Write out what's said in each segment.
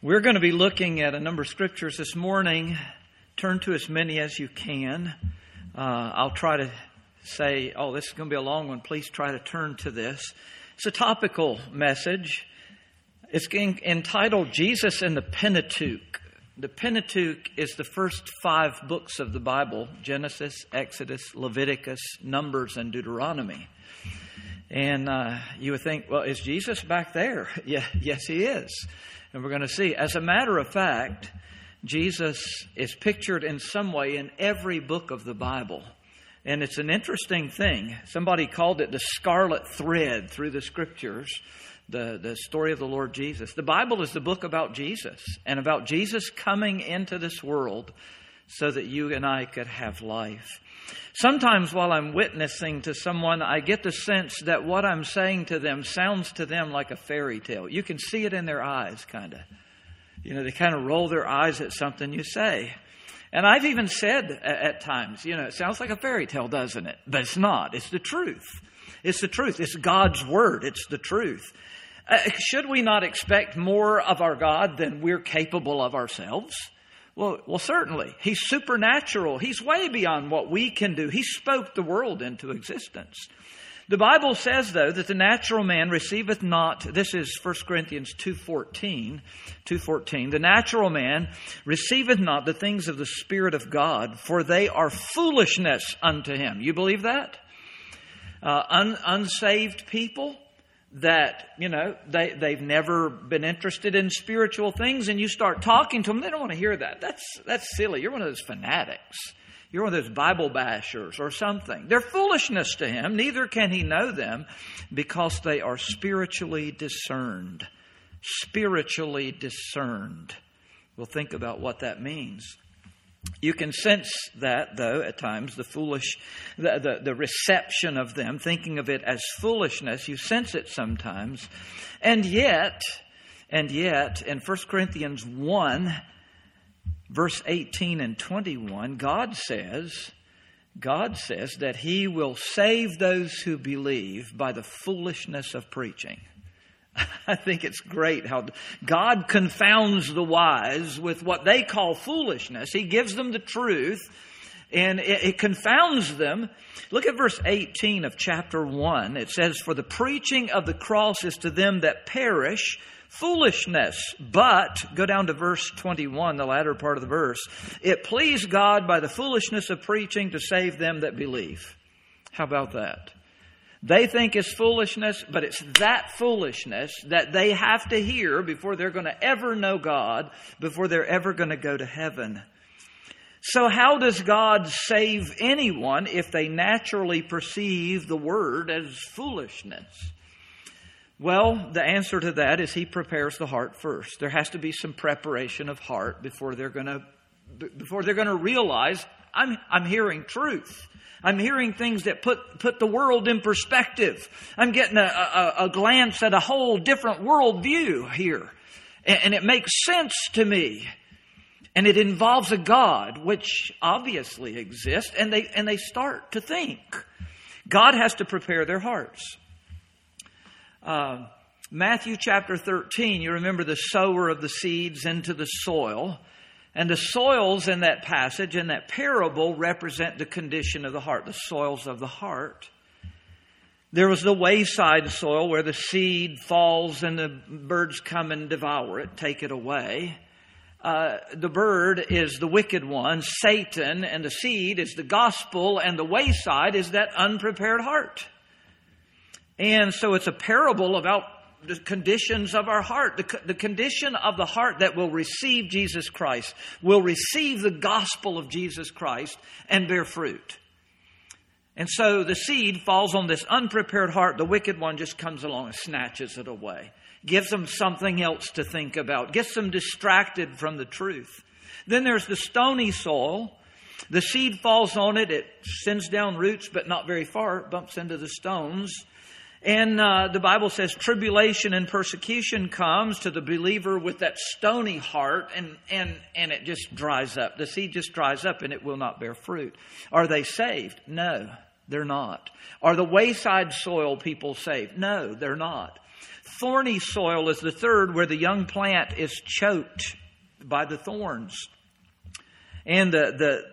We're going to be looking at a number of scriptures this morning. Turn to as many as you can. I'll try to say, this is going to be a long one. Please try to turn to this. It's a topical message. It's entitled Jesus and the Pentateuch. The Pentateuch is the first 5 books of the Bible: Genesis, Exodus, Leviticus, Numbers, and Deuteronomy. And you would think, well, is Jesus back there? Yes, he is. And we're going to see. As a matter of fact, Jesus is pictured in some way in every book of the Bible. And it's an interesting thing. Somebody called it the scarlet thread through the Scriptures, the story of the Lord Jesus. The Bible is the book about Jesus and about Jesus coming into this world so that you and I could have life. Sometimes while I'm witnessing to someone, I get the sense that what I'm saying to them sounds to them like a fairy tale. You can see it in their eyes, kind of. They kind of roll their eyes at something you say. And I've even said at times, it sounds like a fairy tale, doesn't it? But it's not. It's the truth. It's the truth. It's God's Word. It's the truth. Should we not expect more of our God than we're capable of ourselves? Well, certainly. He's supernatural. He's way beyond what we can do. He spoke the world into existence. The Bible says, though, that the natural man receiveth not, this is 1 Corinthians 2:14. The natural man receiveth not the things of the Spirit of God, for they are foolishness unto him. You believe that? Unsaved people that, they've never been interested in spiritual things, and you start talking to them, they don't want to hear that. That's silly. You're one of those fanatics. You're one of those Bible bashers or something. They're foolishness to him. Neither can he know them, because they are spiritually discerned. Spiritually discerned. We'll think about what that means. You can sense that, though, at times, the reception of them, thinking of it as foolishness. You sense it sometimes. And yet, in 1 Corinthians 1, verse 18 and 21, God says that He will save those who believe by the foolishness of preaching. I think it's great how God confounds the wise with what they call foolishness. He gives them the truth, and it confounds them. Look at verse 18 of chapter 1. It says, "For the preaching of the cross is to them that perish foolishness. But," go down to verse 21, the latter part of the verse, "it pleased God by the foolishness of preaching to save them that believe." How about that? They think it's foolishness, but it's that foolishness that they have to hear before they're going to ever know God, before they're ever going to go to heaven. So how does God save anyone if they naturally perceive the Word as foolishness? Well, the answer to that is He prepares the heart first. There has to be some preparation of heart before they're going to realize, I'm hearing truth. I'm hearing things that put the world in perspective. I'm getting a glance at a whole different worldview here. And it makes sense to me. And it involves a God, which obviously exists. And they start to think. God has to prepare their hearts. Matthew chapter 13, you remember the sower of the seeds into the soil. And the soils in that passage, in that parable, represent the condition of the heart, the soils of the heart. There was the wayside soil where the seed falls and the birds come and devour it, take it away. The bird is the wicked one, Satan, and the seed is the gospel, and the wayside is that unprepared heart. And so it's a parable about the conditions of our heart, the condition of the heart that will receive Jesus Christ, will receive the gospel of Jesus Christ and bear fruit. And so the seed falls on this unprepared heart. The wicked one just comes along and snatches it away, gives them something else to think about, gets them distracted from the truth. Then there's the stony soil. The seed falls on it. It sends down roots, but not very far. It bumps into the stones. And the Bible says tribulation and persecution comes to the believer with that stony heart, and it just dries up. The seed just dries up and it will not bear fruit. Are they saved? No, they're not. Are the wayside soil people saved? No, they're not. Thorny soil is the third, where the young plant is choked by the thorns. And the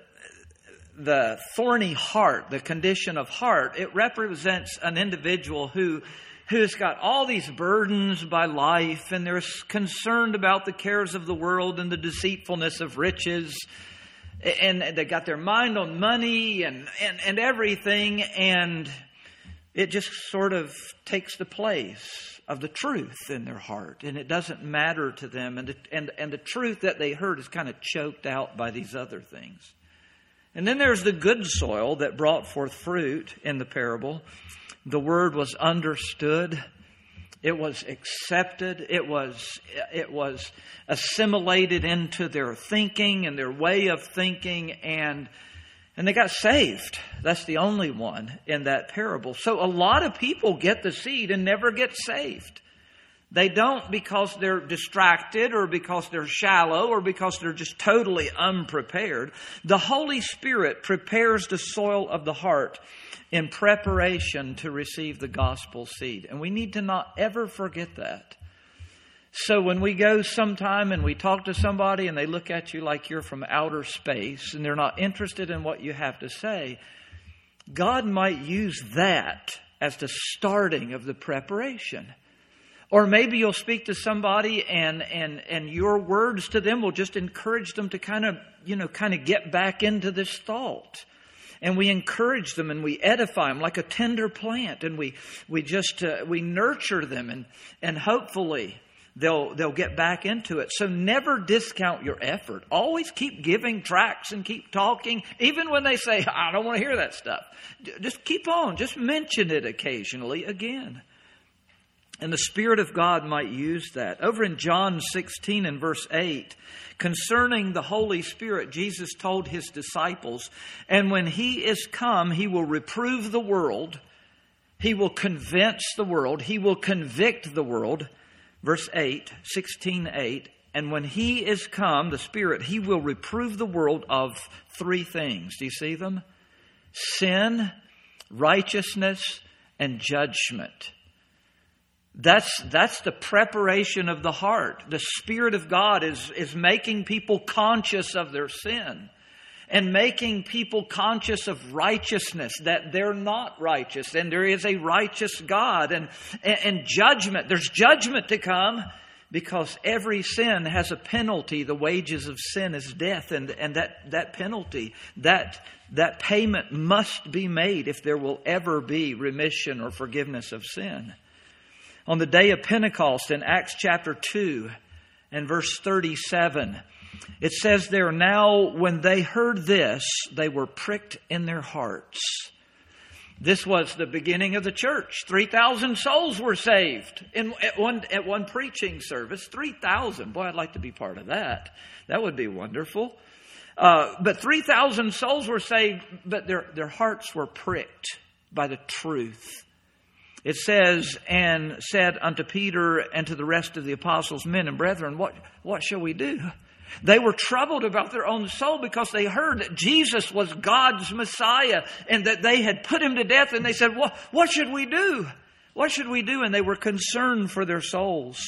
thorny heart, the condition of heart, it represents an individual who's got all these burdens by life, and they're concerned about the cares of the world and the deceitfulness of riches. And they got their mind on money and everything, and it just sort of takes the place of the truth in their heart, and it doesn't matter to them. And the truth that they heard is kind of choked out by these other things. And then there's the good soil that brought forth fruit in the parable. The word was understood. It was accepted. It was assimilated into their thinking and their way of thinking, and they got saved. That's the only one in that parable. So a lot of people get the seed and never get saved. They don't because they're distracted or because they're shallow or because they're just totally unprepared. The Holy Spirit prepares the soil of the heart in preparation to receive the gospel seed. And we need to not ever forget that. So when we go sometime and we talk to somebody and they look at you like you're from outer space and they're not interested in what you have to say, God might use that as the starting of the preparation. Or maybe you'll speak to somebody and your words to them will just encourage them to kind of get back into this thought. And we encourage them and we edify them like a tender plant, and we nurture them and hopefully they'll get back into it. So never discount your effort. Always keep giving tracts and keep talking, even when they say, I don't want to hear that stuff. Just keep on. Just mention it occasionally again. And the Spirit of God might use that. Over in John 16 and verse 8, concerning the Holy Spirit, Jesus told His disciples, and when He is come, He will reprove the world. He will convince the world. He will convict the world. Verse 8, 16:8, and when He is come, the Spirit, He will reprove the world of three things. Do you see them? Sin, righteousness, and judgment. That's the preparation of the heart. The Spirit of God is making people conscious of their sin and making people conscious of righteousness, that they're not righteous and there is a righteous God, and judgment. There's judgment to come because every sin has a penalty. The wages of sin is death, and that penalty, that payment must be made if there will ever be remission or forgiveness of sin. On the day of Pentecost in Acts chapter 2 and verse 37, it says there, now when they heard this, they were pricked in their hearts. This was the beginning of the church. 3,000 souls were saved at one preaching service. 3,000. Boy, I'd like to be part of that. That would be wonderful. But 3,000 souls were saved, but their hearts were pricked by the truth. It says, and said unto Peter and to the rest of the apostles, men and brethren, what shall we do? They were troubled about their own soul because they heard that Jesus was God's Messiah and that they had put Him to death. And they said, what should we do? What should we do? And they were concerned for their souls.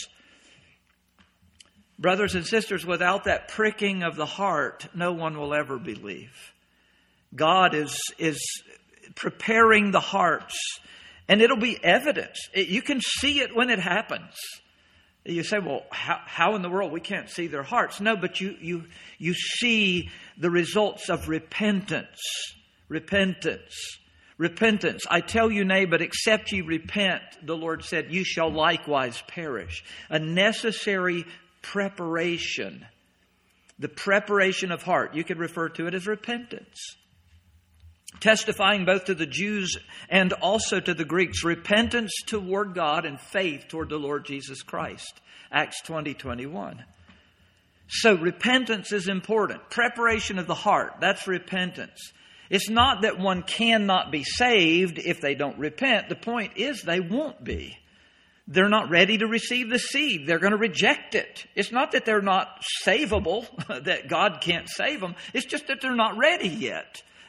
Brothers and sisters, without that pricking of the heart, no one will ever believe. God is preparing the hearts. And it'll be evidence. You can see it when it happens. You say, well, how in the world? We can't see their hearts. No, but you see the results of repentance. Repentance. Repentance. I tell you, nay, but except ye repent, the Lord said, you shall likewise perish. A necessary preparation. The preparation of heart. You could refer to it as repentance. Testifying both to the Jews and also to the Greeks, repentance toward God and faith toward the Lord Jesus Christ. Acts 20:21. So repentance is important. Preparation of the heart, that's repentance. It's not that one cannot be saved if they don't repent. The point is they won't be. They're not ready to receive the seed. They're going to reject it. It's not that they're not savable, that God can't save them. It's just that they're not ready yet.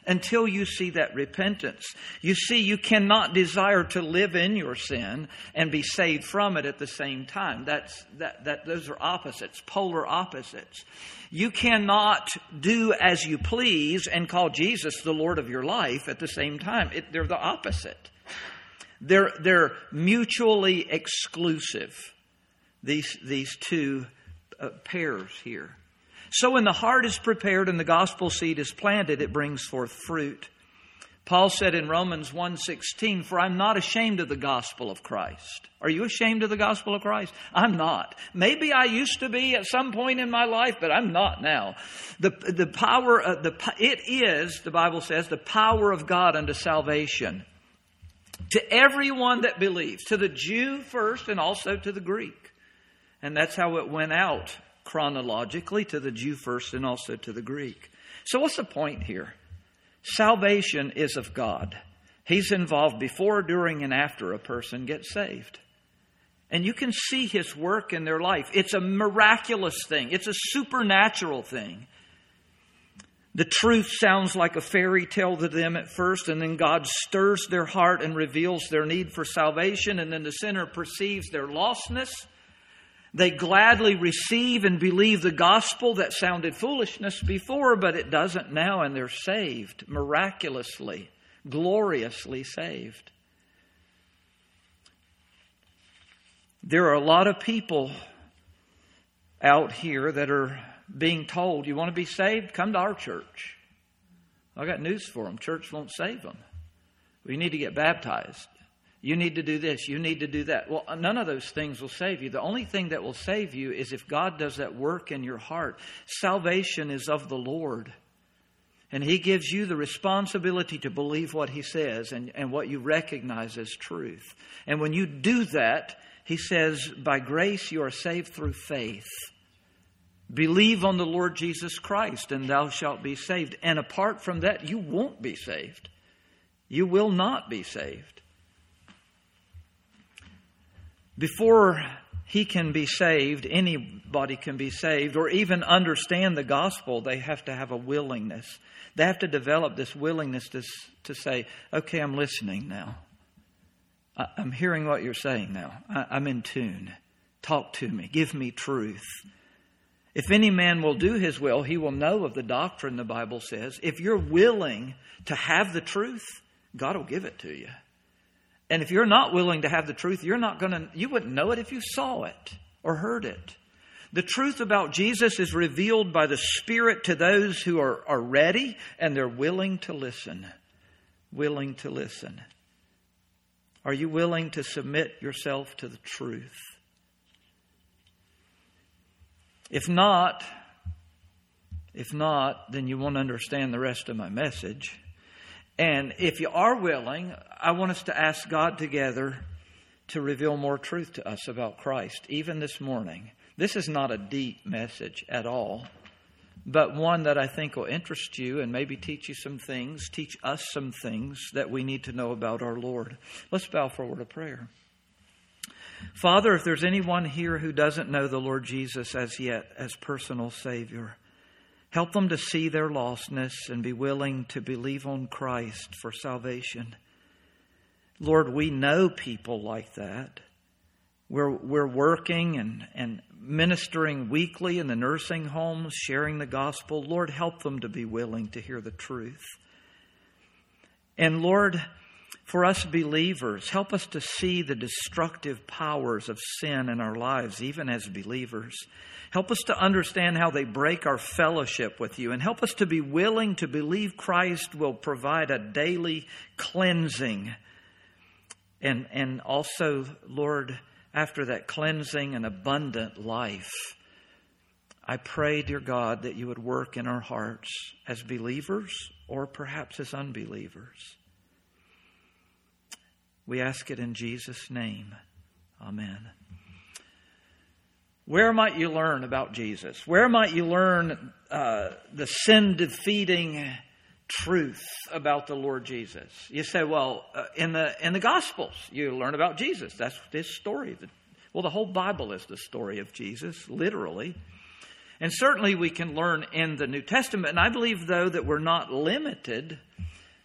until you see that repentance. You see, you cannot desire to live in your sin and be saved from it at the same time. Those are opposites, polar opposites. You cannot do as you please and call Jesus the Lord of your life at the same time. They're the opposite. They're mutually exclusive, these two pairs here. So when the heart is prepared and the gospel seed is planted, it brings forth fruit. Paul said in Romans 1:16, "For I'm not ashamed of the gospel of Christ." Are you ashamed of the gospel of Christ? I'm not. Maybe I used to be at some point in my life, but I'm not now. The power of it is, the Bible says, the power of God unto salvation to everyone that believes, to the Jew first and also to the Greek. And that's how it went out chronologically, to the Jew first and also to the Greek. So what's the point here? Salvation is of God. He's involved before, during, and after a person gets saved. And you can see His work in their life. It's a miraculous thing. It's a supernatural thing. The truth sounds like a fairy tale to them at first, and then God stirs their heart and reveals their need for salvation, and then the sinner perceives their lostness. They gladly receive and believe the gospel that sounded foolishness before, but it doesn't now, and they're saved, miraculously, gloriously saved. There are a lot of people out here that are being told, you want to be saved? Come to our church. I got news for them. Church won't save them. We need to get baptized. You need to do this. You need to do that. Well, none of those things will save you. The only thing that will save you is if God does that work in your heart. Salvation is of the Lord. And He gives you the responsibility to believe what He says and what you recognize as truth. And when you do that, He says, by grace you are saved through faith. Believe on the Lord Jesus Christ and thou shalt be saved. And apart from that, you won't be saved. You will not be saved. Before he can be saved, anybody can be saved, or even understand the gospel, they have to have a willingness. They have to develop this willingness to say, okay, I'm listening now. I'm hearing what you're saying now. I'm in tune. Talk to me. Give me truth. If any man will do his will, he will know of the doctrine, the Bible says. If you're willing to have the truth, God will give it to you. And if you're not willing to have the truth, you wouldn't know it if you saw it or heard it. The truth about Jesus is revealed by the Spirit to those who are ready and they're willing to listen. Willing to listen. Are you willing to submit yourself to the truth? If not, then you won't understand the rest of my message. And if you are willing, I want us to ask God together to reveal more truth to us about Christ, even this morning. This is not a deep message at all, but one that I think will interest you and maybe teach you some things, teach us some things that we need to know about our Lord. Let's bow for a word of prayer. Father, if there's anyone here who doesn't know the Lord Jesus as yet as personal Savior, help them to see their lostness and be willing to believe on Christ for salvation. Lord, we know people like that. We're working and ministering weekly in the nursing homes, sharing the gospel. Lord, help them to be willing to hear the truth. And Lord, for us believers, help us to see the destructive powers of sin in our lives, even as believers. Help us to understand how they break our fellowship with you, and help us to be willing to believe Christ will provide a daily cleansing. And also, Lord, after that cleansing, an abundant life. I pray, dear God, that you would work in our hearts as believers or perhaps as unbelievers. We ask it in Jesus' name. Amen. Where might you learn about Jesus? Where might you learn the sin-defeating truth about the Lord Jesus? You say, well, in the Gospels, you learn about Jesus. That's his story. Well, the whole Bible is the story of Jesus, literally. And certainly we can learn in the New Testament. And I believe, though, that we're not limited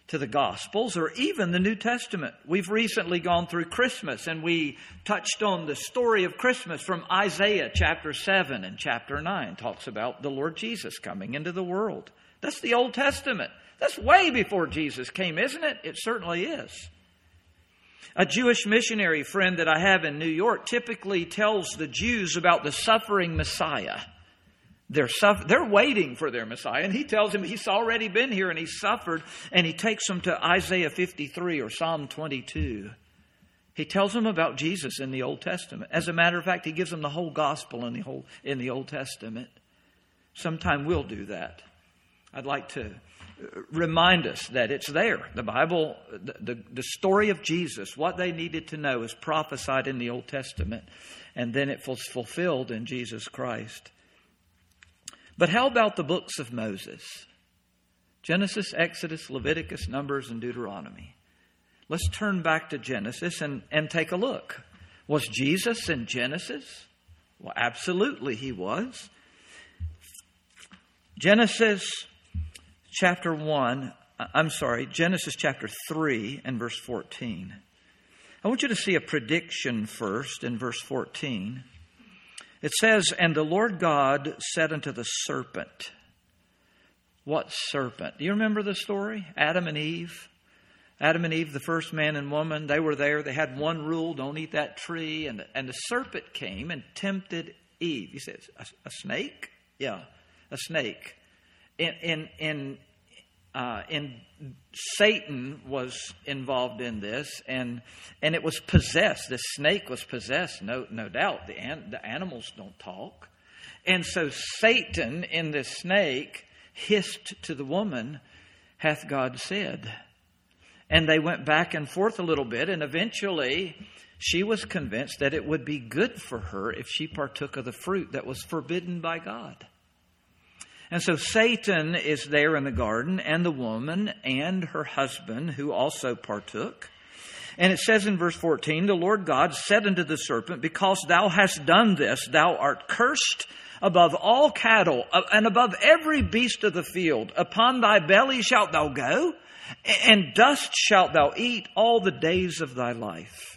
to the Gospels or even the New Testament. We've recently gone through Christmas, and we touched on the story of Christmas from Isaiah chapter 7 and chapter 9. Talks about the Lord Jesus coming into the world. That's the Old Testament. That's way before Jesus came, isn't it? It certainly is. A Jewish missionary friend that I have in New York typically tells the Jews about the suffering Messiah. They're waiting for their Messiah, and he tells them he's already been here and he's suffered, and he takes them to Isaiah 53 or Psalm 22. He tells them about Jesus in the Old Testament. As a matter of fact, he gives them the whole gospel in the Old Testament. Sometime we'll do that. I'd like to remind us that it's there. The Bible, the story of Jesus, what they needed to know is prophesied in the Old Testament, and then it was fulfilled in Jesus Christ. But how about the books of Moses? Genesis, Exodus, Leviticus, Numbers, and Deuteronomy. Let's turn back to Genesis and take a look. Was Jesus in Genesis? Well, absolutely he was. Genesis chapter 3 and verse 14. I want you to see a prediction first in verse 14. It says, "And the Lord God said unto the serpent." What serpent? Do you remember the story? Adam and Eve. Adam and Eve, the first man and woman, they were there. They had one rule: don't eat that tree. And the serpent came and tempted Eve. He says, a snake? Yeah, a snake. Satan was involved in this, and it was possessed. The snake was possessed, no doubt. The animals don't talk. And so Satan in the snake hissed to the woman, "Hath God said?" And they went back and forth a little bit, and eventually she was convinced that it would be good for her if she partook of the fruit that was forbidden by God. And so Satan is there in the garden, and the woman and her husband who also partook. And it says in verse 14, "The Lord God said unto the serpent, Because thou hast done this, thou art cursed above all cattle and above every beast of the field. Upon thy belly shalt thou go, and dust shalt thou eat all the days of thy life."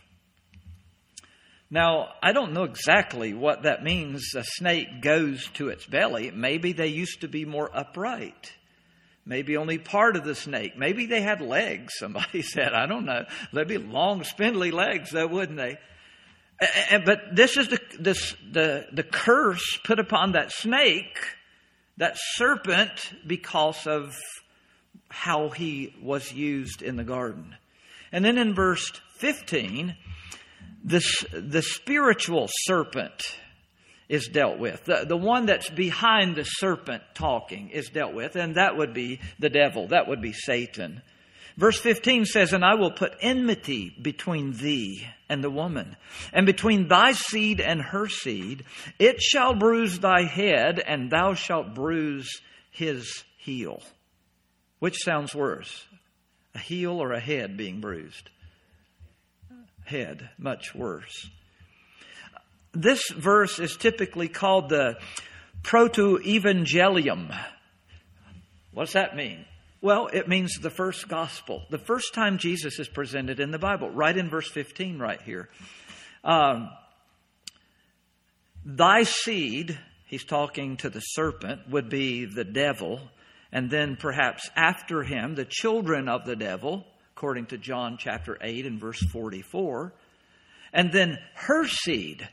Now, I don't know exactly what that means. A snake goes to its belly. Maybe they used to be more upright. Maybe only part of the snake. Maybe they had legs, somebody said. I don't know. They'd be long, spindly legs, though, wouldn't they? But this is the curse put upon that snake, that serpent, because of how he was used in the garden. And then in verse 15... the spiritual serpent is dealt with. The one that's behind the serpent talking is dealt with, and that would be the devil. That would be Satan. Verse 15 says, "And I will put enmity between thee and the woman, and between thy seed and her seed. It shall bruise thy head, and thou shalt bruise his heel." Which sounds worse? A heel or a head being bruised? Head, much worse. This verse is typically called the proto-evangelium. What's that mean? Well, it means the first gospel. The first time Jesus is presented in the Bible, right in verse 15 right here. Thy seed, he's talking to the serpent, would be the devil. And then perhaps after him, the children of the devil, according to John chapter 8 and verse 44. And then her seed,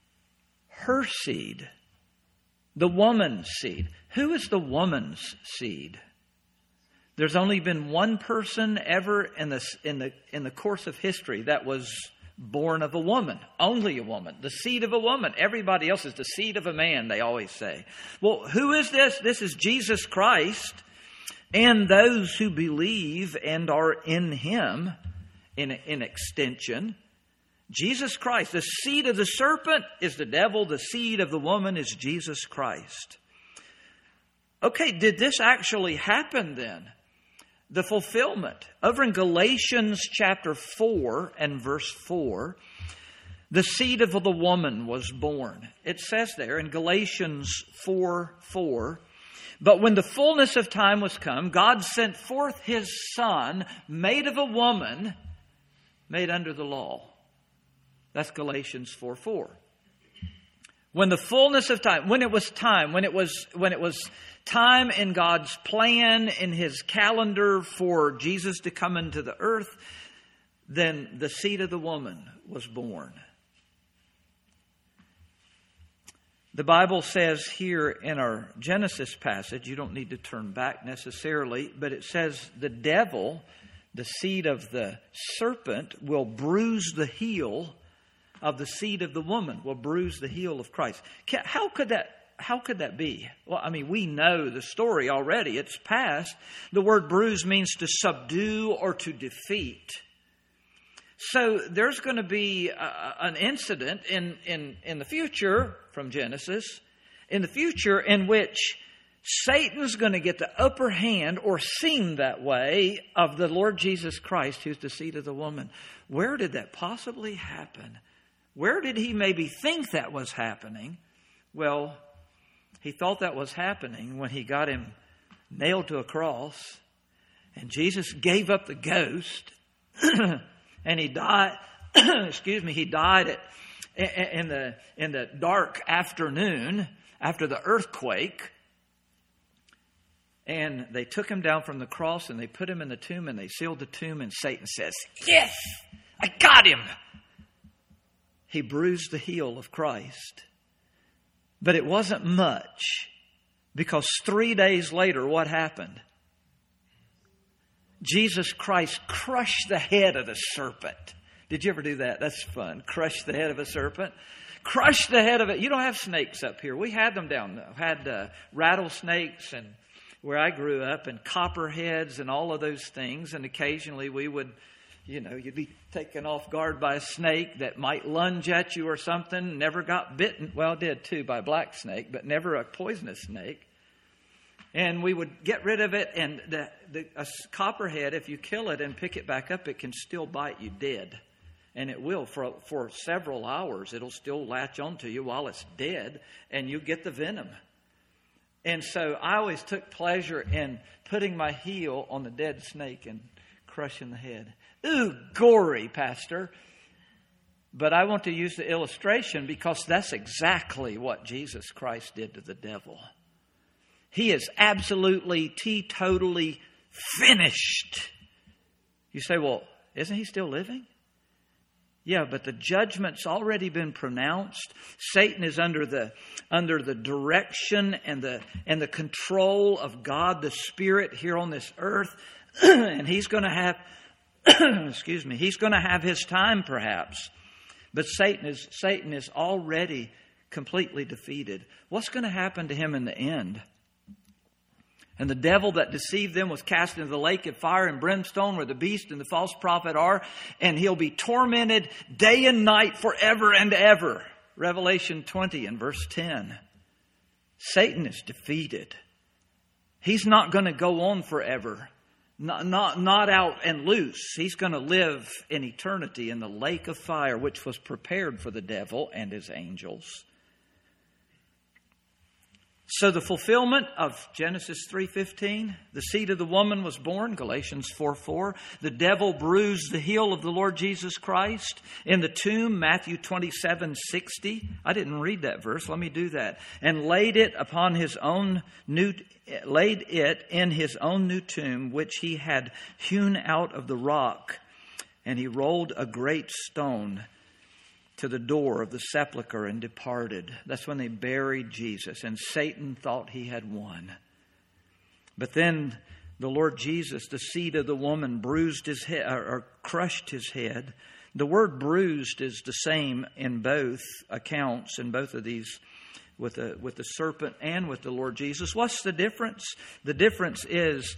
the woman's seed. Who is the woman's seed? There's only been one person ever in the course of history that was born of a woman. Only a woman. The seed of a woman. Everybody else is the seed of a man, they always say. Well, who is this? This is Jesus Christ. And those who believe and are in him, in extension. Jesus Christ. The seed of the serpent is the devil. The seed of the woman is Jesus Christ. Okay, did this actually happen then? The fulfillment. Over in Galatians chapter 4 and verse 4, the seed of the woman was born. It says there in Galatians 4:4, But when the fullness of time was come, God sent forth His Son, made of a woman, made under the law. That's Galatians 4:4. When the fullness of time, when it was time in God's plan, in His calendar for Jesus to come into the earth, then the seed of the woman was born. The Bible says here in our Genesis passage, you don't need to turn back necessarily, but it says the devil, the seed of the serpent, will bruise the heel of the seed of the woman, will bruise the heel of Christ. How could that be? Well, I mean, we know the story already. It's past. The word bruise means to subdue or to defeat. So there's going to be an incident in the future from Genesis, in the future in which Satan's going to get the upper hand, or seem that way, of the Lord Jesus Christ, who's the seed of the woman. Where did that possibly happen? Where did he maybe think that was happening? Well, he thought that was happening when he got him nailed to a cross, and Jesus gave up the ghost, and he died. He died in the dark afternoon after the earthquake. And they took him down from the cross and they put him in the tomb and they sealed the tomb, and Satan says, "Yes, I got him." He bruised the heel of Christ. But it wasn't much, because 3 days later, what happened? Jesus Christ crushed the head of the serpent. Did you ever do that? That's fun. Crush the head of a serpent. Crush the head of it. You don't have snakes up here. We had them down there. Had rattlesnakes, and where I grew up, and copperheads and all of those things. And occasionally we would, you'd be taken off guard by a snake that might lunge at you or something. Never got bitten. Well, did too, by a black snake, but never a poisonous snake. And we would get rid of it, and a copperhead, if you kill it and pick it back up, it can still bite you dead. And it will for several hours. It'll still latch onto you while it's dead, and you get the venom. And so I always took pleasure in putting my heel on the dead snake and crushing the head. Ooh, gory, Pastor. But I want to use the illustration because that's exactly what Jesus Christ did to the devil. He is absolutely, teetotally finished. You say, well, isn't he still living? Yeah, but the judgment's already been pronounced. Satan is under the direction and the control of God, the Spirit, here on this earth. And he's going to have, he's going to have his time perhaps. But Satan is already completely defeated. What's going to happen to him in the end? And the devil that deceived them was cast into the lake of fire and brimstone, where the beast and the false prophet are, and he'll be tormented day and night forever and ever. Revelation 20 and verse 10. Satan is defeated. He's not going to go on forever. Not out and loose. He's going to live in eternity in the lake of fire, which was prepared for the devil and his angels. So the fulfillment of Genesis 3:15, the seed of the woman was born, Galatians 4:4. The devil bruised the heel of the Lord Jesus Christ. In the tomb, Matthew 27:60. I didn't read that verse. Let me do that. And laid it in his own new tomb, which he had hewn out of the rock. And he rolled a great stone to the door of the sepulchre and departed. That's when they buried Jesus, and Satan thought he had won. But then the Lord Jesus, the seed of the woman, bruised his head, or crushed his head. The word bruised is the same in both accounts, in both of these, with the serpent and with the Lord Jesus. What's the difference? The difference is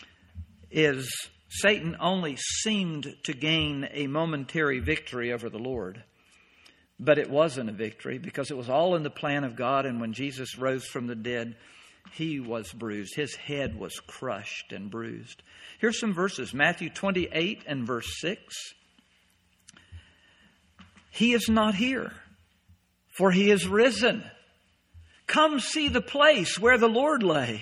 Satan only seemed to gain a momentary victory over the Lord. But it wasn't a victory, because it was all in the plan of God. And when Jesus rose from the dead, he was bruised. His head was crushed and bruised. Here's some verses. Matthew 28 and verse 6. He is not here, for he is risen. Come see the place where the Lord lay.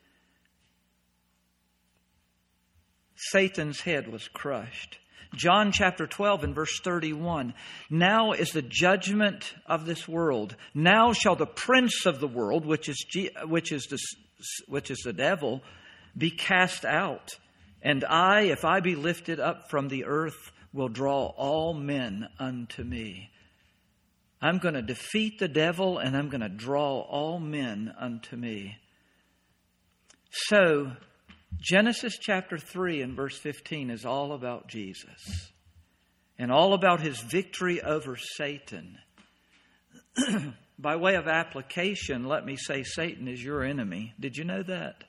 Satan's head was crushed. John chapter 12 and verse 31. Now is the judgment of this world. Now shall the prince of the world, which is the devil, be cast out. And I, if I be lifted up from the earth, will draw all men unto me. I'm going to defeat the devil, and I'm going to draw all men unto me. So, Genesis chapter 3 and verse 15 is all about Jesus and all about His victory over Satan. By way of application, let me say Satan is your enemy. Did you know that?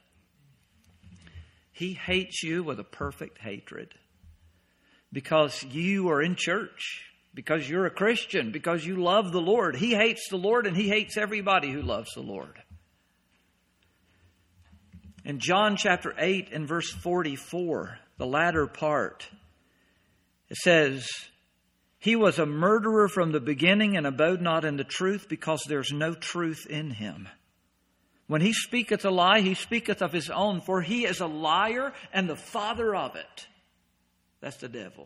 He hates you with a perfect hatred because you are in church, because you're a Christian, because you love the Lord. He hates the Lord, and he hates everybody who loves the Lord. In John chapter 8 and verse 44, the latter part, it says, He was a murderer from the beginning and abode not in the truth, because there's no truth in him. When he speaketh a lie, he speaketh of his own, for he is a liar and the father of it. That's the devil.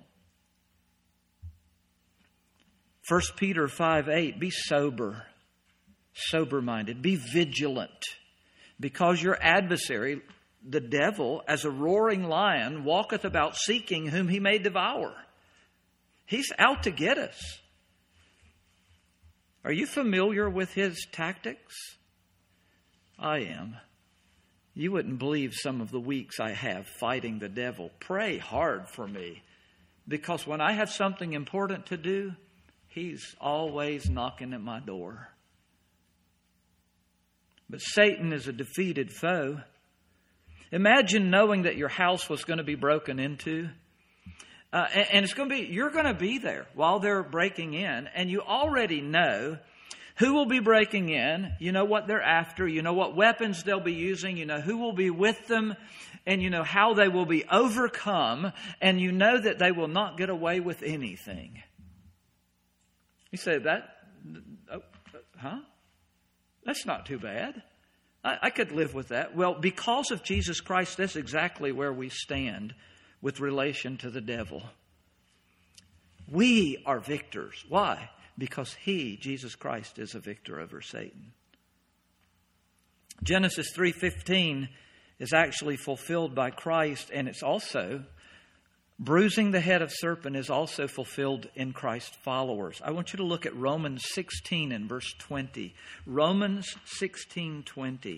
1 Peter 5:8, be sober-minded, be vigilant. Because your adversary, the devil, as a roaring lion, walketh about seeking whom he may devour. He's out to get us. Are you familiar with his tactics? I am. You wouldn't believe some of the weeks I have fighting the devil. Pray hard for me. Because when I have something important to do, he's always knocking at my door. But Satan is a defeated foe. Imagine knowing that your house was going to be broken into. And it's going to be, you're going to be there while they're breaking in. And you already know who will be breaking in. You know what they're after. You know what weapons they'll be using. You know who will be with them. And you know how they will be overcome. And you know that they will not get away with anything. You say that's not too bad. I could live with that. Well, because of Jesus Christ, that's exactly where we stand with relation to the devil. We are victors. Why? Because He, Jesus Christ, is a victor over Satan. Genesis 3:15 is actually fulfilled by Christ, and it's also bruising the head of serpent is also fulfilled in Christ's followers. I want you to look at Romans 16 and verse 20. Romans 16:20.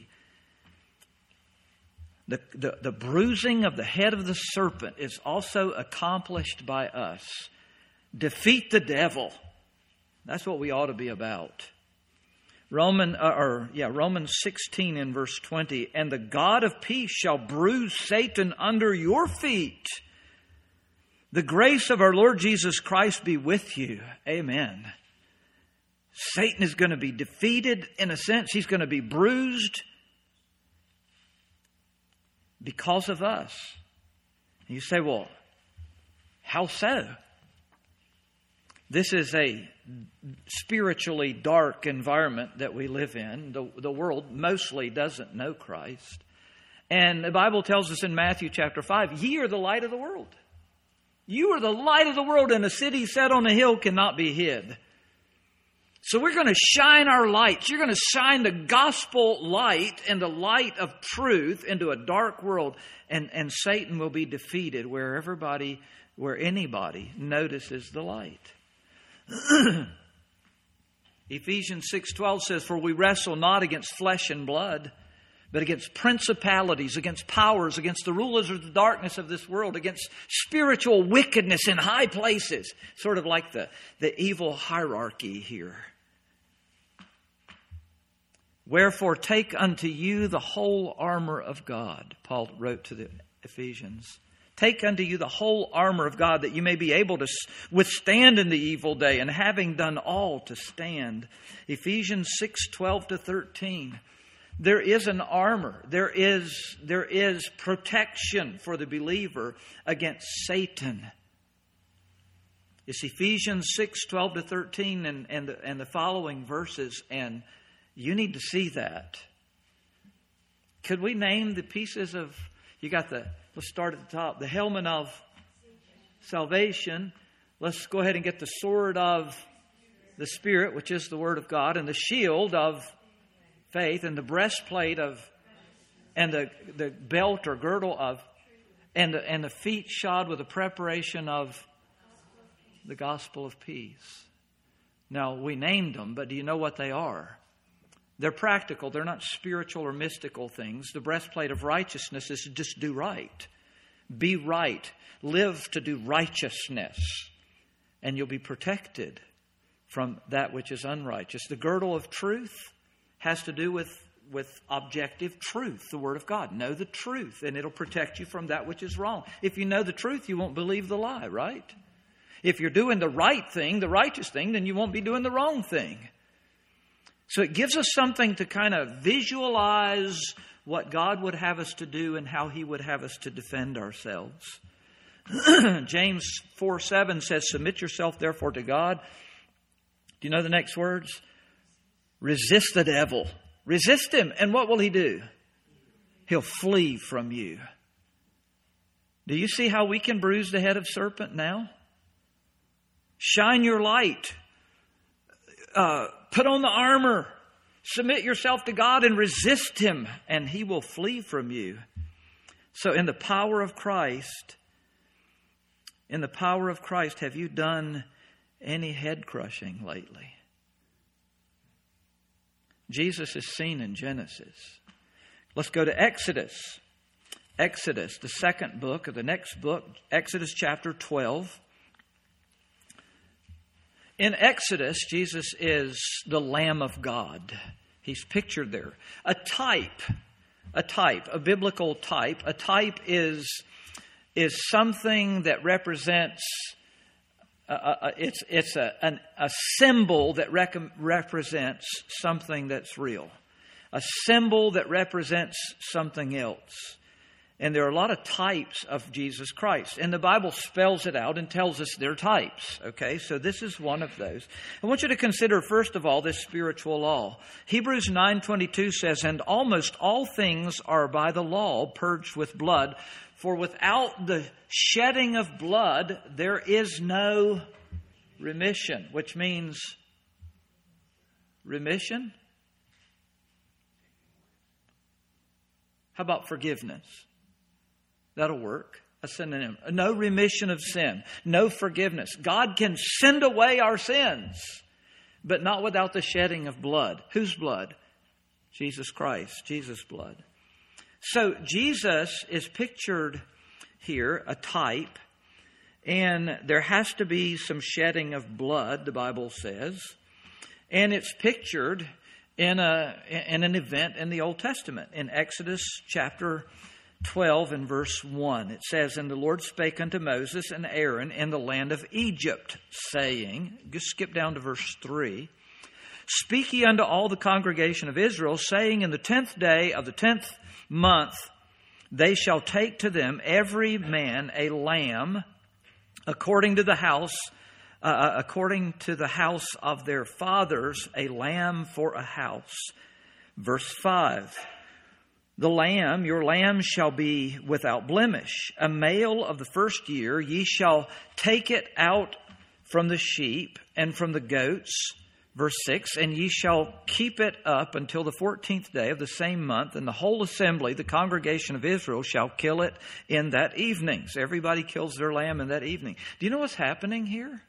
The bruising of the head of the serpent is also accomplished by us. Defeat the devil. That's what we ought to be about. Romans 16 and verse 20. And the God of peace shall bruise Satan under your feet. The grace of our Lord Jesus Christ be with you. Amen. Satan is going to be defeated in a sense. He's going to be bruised because of us. And you say, well, how so? This is a spiritually dark environment that we live in. The world mostly doesn't know Christ. And the Bible tells us in Matthew chapter 5, ye are the light of the world. You are the light of the world, and a city set on a hill cannot be hid. So we're going to shine our lights. You're going to shine the gospel light and the light of truth into a dark world. And Satan will be defeated where anybody notices the light. Ephesians 6:12 says, for we wrestle not against flesh and blood, but against principalities, against powers, against the rulers of the darkness of this world, against spiritual wickedness in high places. Sort of like the evil hierarchy here. Wherefore take unto you the whole armor of God, Paul wrote to the Ephesians. Take unto you the whole armor of God, that you may be able to withstand in the evil day, and having done all to stand. Ephesians 6:12-13. There is an armor. There is protection for the believer against Satan. It's Ephesians 6:12-13 and the following verses. And You need to see that. Could we name the pieces of, let's start at the top, the helmet of salvation. Let's go ahead and get the sword of the Spirit, which is the Word of God, and the shield of faith, and the breastplate of, and the belt or girdle of, and the feet shod with the preparation of the gospel of peace. Now, we named them, but do you know what they are? They're practical. They're not spiritual or mystical things. The breastplate of righteousness is to just do right. Be right. Live to do righteousness. And you'll be protected from that which is unrighteous. The girdle of truth has to do with objective truth, the Word of God. Know the truth, and it'll protect you from that which is wrong. If you know the truth, you won't believe the lie, right? If you're doing the right thing, the righteous thing, then you won't be doing the wrong thing. So it gives us something to kind of visualize what God would have us to do and how He would have us to defend ourselves. James 4:7 says, "Submit yourself therefore to God." Do you know the next words? Resist the devil. Resist him. And what will he do? He'll flee from you. Do you see how we can bruise the head of serpent now? Shine your light. Put on the armor. Submit yourself to God and resist him, and he will flee from you. So in the power of Christ, have you done any head crushing lately? Jesus is seen in Genesis. Let's go to Exodus. Exodus, the second book of the next book, Exodus chapter 12. In Exodus, Jesus is the Lamb of God. He's pictured there. A biblical type. A type is something that represents, it's a symbol that represents something that's real. A symbol that represents something else. And there are a lot of types of Jesus Christ. And the Bible spells it out and tells us they're types. Okay, so this is one of those. I want you to consider, first of all, this spiritual law. Hebrews 9:22 says, "And almost all things are by the law purged with blood. For without the shedding of blood, there is no remission." Which means remission? How about forgiveness? That'll work. A synonym. No remission of sin. No forgiveness. God can send away our sins, but not without the shedding of blood. Whose blood? Jesus Christ. Jesus' blood. So Jesus is pictured here, a type, and there has to be some shedding of blood, the Bible says, and it's pictured in an event in the Old Testament. In Exodus chapter 12 and verse 1, it says, "And the Lord spake unto Moses and Aaron in the land of Egypt, saying," just skip down to verse 3, "Speak ye unto all the congregation of Israel, saying, In the 10th day of the 10th month, they shall take to them every man a lamb according to the house of their fathers, a lamb for a house." Verse 5, your lamb shall be without blemish. A male of the first year, ye shall take it out from the sheep and from the goats." Verse 6, "And ye shall keep it up until the 14th day of the same month, and the whole assembly, the congregation of Israel, shall kill it in that evening." So everybody kills their lamb in that evening. Do you know what's happening here?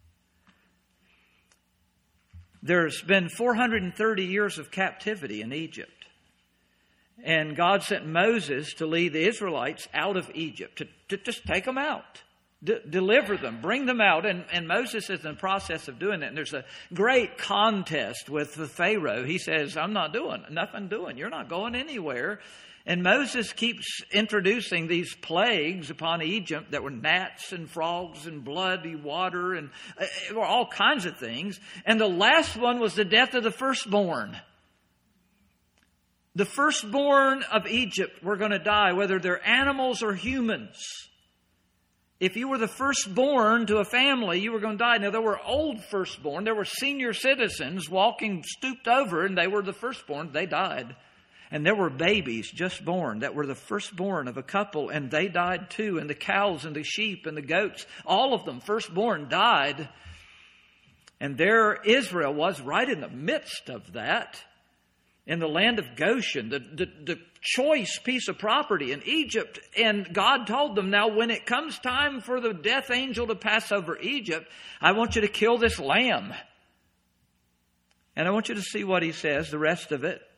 There's been 430 years of captivity in Egypt. And God sent Moses to lead the Israelites out of Egypt, to just take them out, deliver them, bring them out. And Moses is in the process of doing that. And there's a great contest with the Pharaoh. He says, "I'm not doing, nothing doing. You're not going anywhere." And Moses keeps introducing these plagues upon Egypt that were gnats and frogs and bloody water and all kinds of things. And the last one was the death of the firstborn. The firstborn of Egypt were going to die, whether they're animals or humans. If you were the firstborn to a family, you were going to die. Now, there were old firstborn. There were senior citizens walking stooped over, and they were the firstborn. They died. And there were babies just born that were the firstborn of a couple, and they died too. And the cows and the sheep and the goats, all of them, firstborn, died. And there Israel was right in the midst of that, in the land of Goshen, the choice piece of property in Egypt. And God told them, now when it comes time for the death angel to pass over Egypt, I want you to kill this lamb. And I want you to see what he says, the rest of it.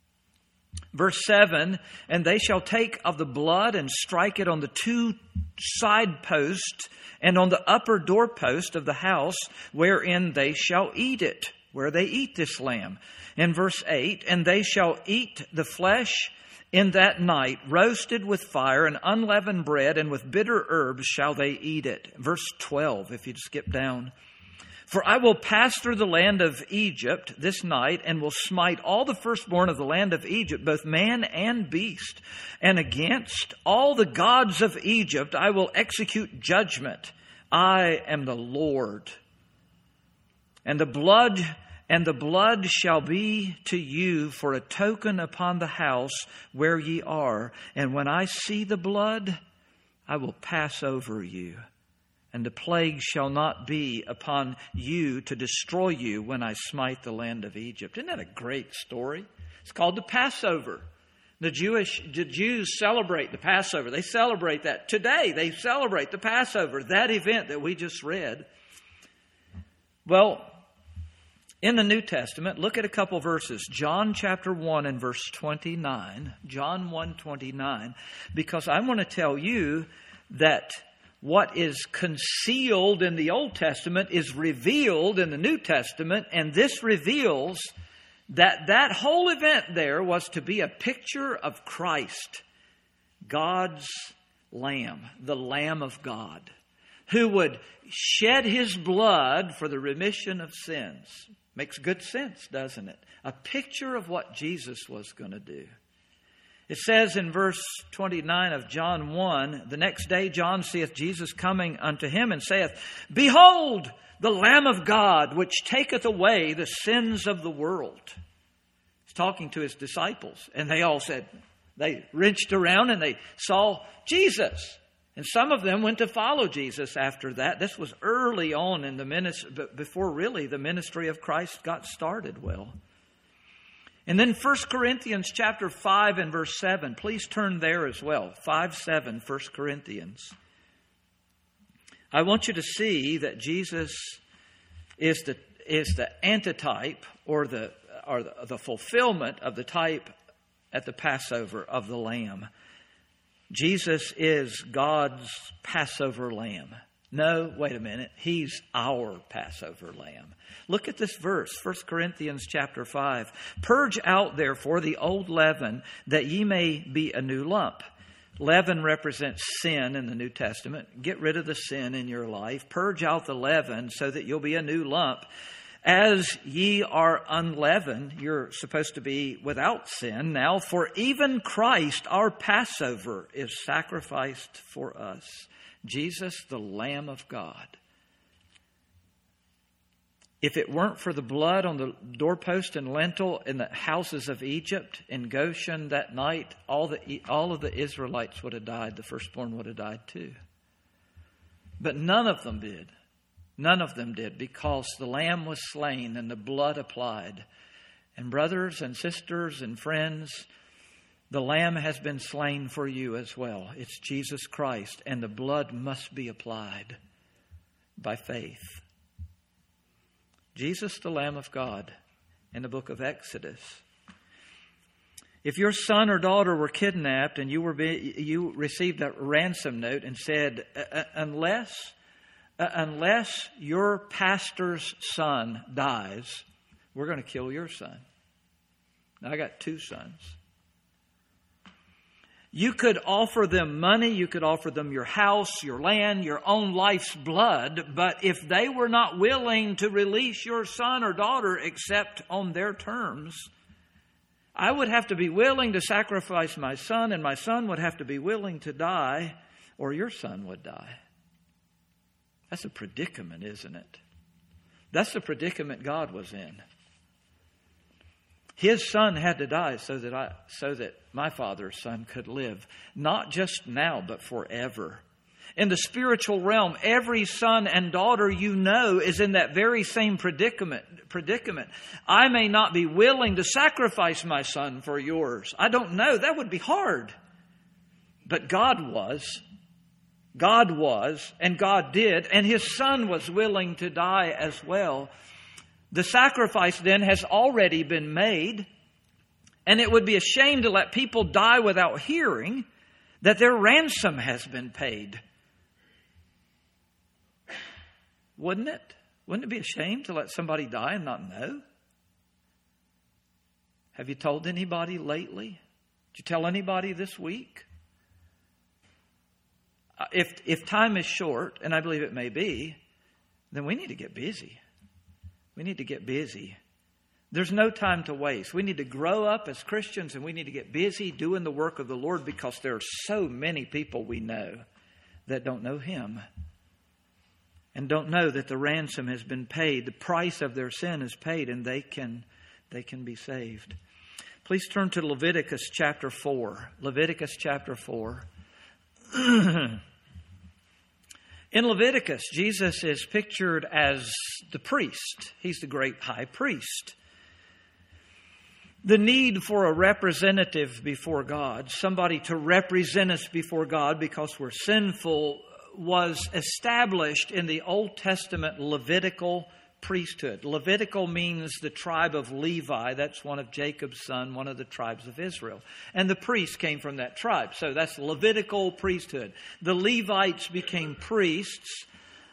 Verse 7, and they shall take of the blood and strike it on the two side posts and on the upper doorpost of the house wherein they shall eat it, where they eat this lamb. In verse 8, and they shall eat the flesh in that night, roasted with fire and unleavened bread, and with bitter herbs shall they eat it. Verse 12, if you skip down. For I will pass through the land of Egypt this night, and will smite all the firstborn of the land of Egypt, both man and beast. And against all the gods of Egypt I will execute judgment. I am the Lord. And the blood shall be to you for a token upon the house where ye are. And when I see the blood, I will pass over you. And the plague shall not be upon you to destroy you when I smite the land of Egypt. Isn't that a great story? It's called the Passover. The Jews celebrate the Passover. They celebrate that. Today, they celebrate the Passover, that event that we just read. Well, in the New Testament, look at a couple verses. John chapter 1 and verse 29. John 1:29. Because I want to tell you that what is concealed in the Old Testament is revealed in the New Testament, and this reveals that whole event there was to be a picture of Christ, God's Lamb, the Lamb of God, who would shed His blood for the remission of sins. Makes good sense, doesn't it? A picture of what Jesus was going to do. It says in verse 29 of John 1, the next day John seeth Jesus coming unto him and saith, Behold, the Lamb of God, which taketh away the sins of the world. He's talking to his disciples, and they all said, they wrenched around and they saw Jesus. And some of them went to follow Jesus after that. This was early on in the ministry, but before really the ministry of Christ got started well. And then 1 Corinthians chapter 5 and verse 7. Please turn there as well. 5:7, 1 Corinthians. I want you to see that Jesus is the antitype or the fulfillment of the type at the Passover of the Lamb. Jesus is God's Passover Lamb. No, wait a minute. He's our Passover Lamb. Look at this verse, 1 Corinthians chapter 5. Purge out, therefore, the old leaven, that ye may be a new lump. Leaven represents sin in the New Testament. Get rid of the sin in your life. Purge out the leaven so that you'll be a new lump. As ye are unleavened, you're supposed to be without sin now. For even Christ, our Passover, is sacrificed for us. Jesus, the Lamb of God. If it weren't for the blood on the doorpost and lintel in the houses of Egypt in Goshen that night, all of the Israelites would have died. The firstborn would have died too. But none of them did. None of them did, because the Lamb was slain and the blood applied. And brothers and sisters and friends, the Lamb has been slain for you as well. It's Jesus Christ, and the blood must be applied by faith. Jesus, the Lamb of God, in the book of Exodus. If your son or daughter were kidnapped and you received a ransom note and said, unless your pastor's son dies, we're going to kill your son. Now, I got 2 sons. You could offer them money, you could offer them your house, your land, your own life's blood, but if they were not willing to release your son or daughter except on their terms, I would have to be willing to sacrifice my son, and my son would have to be willing to die, or your son would die. That's a predicament, isn't it? That's the predicament God was in. His Son had to die so that my Father's Son could live, not just now, but forever. In the spiritual realm, every son and daughter you know is in that very same predicament. I may not be willing to sacrifice my son for yours. I don't know. That would be hard. But God was. God was, and God did, and His Son was willing to die as well. The sacrifice then has already been made, and it would be a shame to let people die without hearing that their ransom has been paid. Wouldn't it? Wouldn't it be a shame to let somebody die and not know? Have you told anybody lately? Did you tell anybody this week? If time is short, and I believe it may be, then we need to get busy. We need to get busy. There's no time to waste. We need to grow up as Christians, and we need to get busy doing the work of the Lord, because there are so many people we know that don't know Him and don't know that the ransom has been paid. The price of their sin is paid, and they can be saved. Please turn to Leviticus chapter 4. Leviticus chapter 4. In Leviticus, Jesus is pictured as the priest. He's the great high priest. The need for a representative before God, somebody to represent us before God because we're sinful, was established in the Old Testament Levitical priesthood. Levitical means the tribe of Levi. That's one of Jacob's son, one of the tribes of Israel. And the priests came from that tribe. So that's Levitical priesthood. The Levites became priests.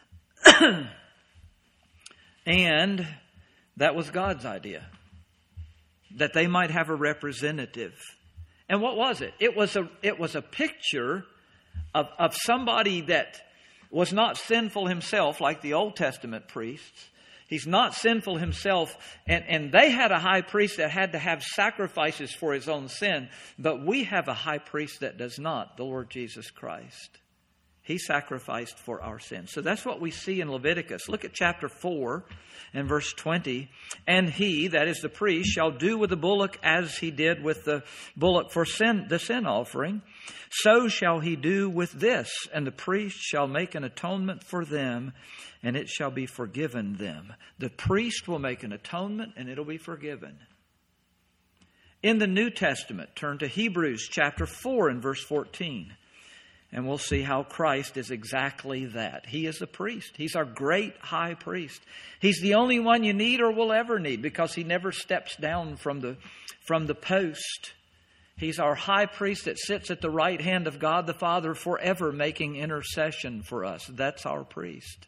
And that was God's idea, that they might have a representative. And what was it? It was a picture of somebody that was not sinful himself like the Old Testament priests. He's not sinful himself, and they had a high priest that had to have sacrifices for his own sin, but we have a high priest that does not, the Lord Jesus Christ. He sacrificed for our sins. So that's what we see in Leviticus. Look at chapter 4 and verse 20. And he, that is the priest, shall do with the bullock as he did with the bullock for the sin offering. So shall he do with this. And the priest shall make an atonement for them, and it shall be forgiven them. The priest will make an atonement, and it'll be forgiven. In the New Testament, turn to Hebrews chapter 4 and verse 14. And we'll see how Christ is exactly that. He is the priest. He's our great high priest. He's the only one you need or will ever need, because He never steps down from the post. He's our high priest that sits at the right hand of God the Father forever, making intercession for us. That's our priest.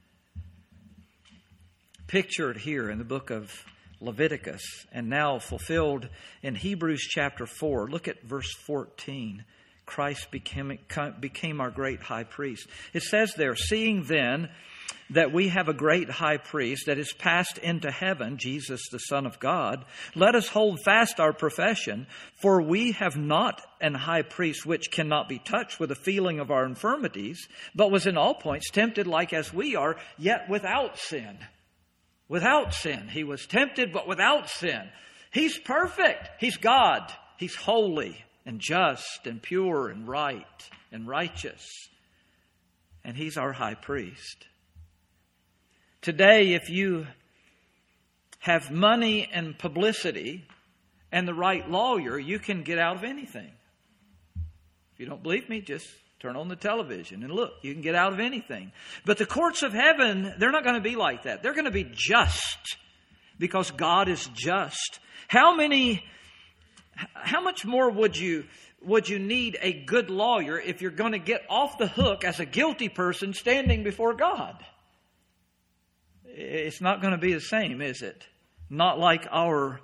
Pictured here in the book of Leviticus and now fulfilled in Hebrews chapter 4. Look at verse 14. Christ became our great high priest. It says there, seeing then that we have a great high priest that is passed into heaven, Jesus the Son of God, let us hold fast our profession, for we have not an high priest which cannot be touched with the feeling of our infirmities, but was in all points tempted like as we are, yet without sin. Without sin. He was tempted, but without sin. He's perfect. He's God. He's holy and just and pure and right and righteous. And He's our high priest. Today, if you have money and publicity and the right lawyer, you can get out of anything. If you don't believe me, just turn on the television and look. You can get out of anything. But the courts of heaven, they're not going to be like that. They're going to be just, because God is just. How much more would you need a good lawyer if you're going to get off the hook as a guilty person standing before God? It's not going to be the same, is it? Not like our